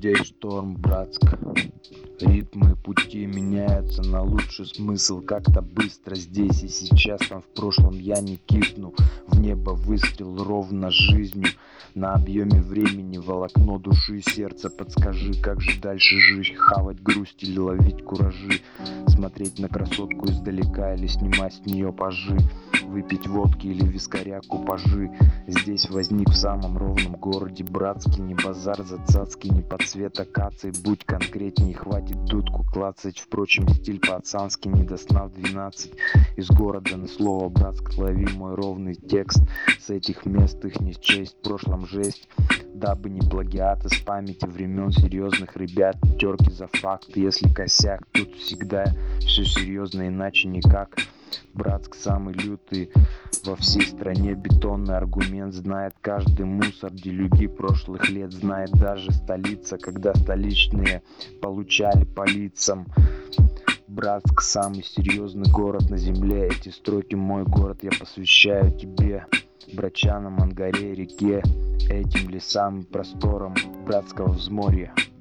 Здесь шторм, Братск. Ритмы пути меняются на лучший смысл. Как-то быстро здесь и сейчас, там в прошлом я не кисну. В небо выстрел ровно жизнью. На объеме времени волокно души, сердца. Подскажи, как же дальше жить? Хавать грусть или ловить куражи? Смотреть на красотку издалека или снимать с нее пажи? Выпить водки или вискаря купажи? Здесь возник в самом ровном городе Братске. Не базар за цацки, не под цвет акаций. Будь конкретней, хватит дудку клацать. Впрочем, стиль пацанский, не до сна в 12. Из города на слово Братск лови мой ровный текст. С этих мест их не счесть, в прошлом жесть. Дабы не плагиат из памяти времен серьезных ребят. Терки за факт, если косяк, тут всегда все серьезно, иначе никак. Братск самый лютый во всей стране, бетонный аргумент. Знает каждый мусор, делюги прошлых лет. Знает даже столица, когда столичные получали по лицам. Братск самый серьезный город на земле. Эти строки мой город я посвящаю тебе, братчанам, Ангаре, реке, этим лесам и просторам братского взморья.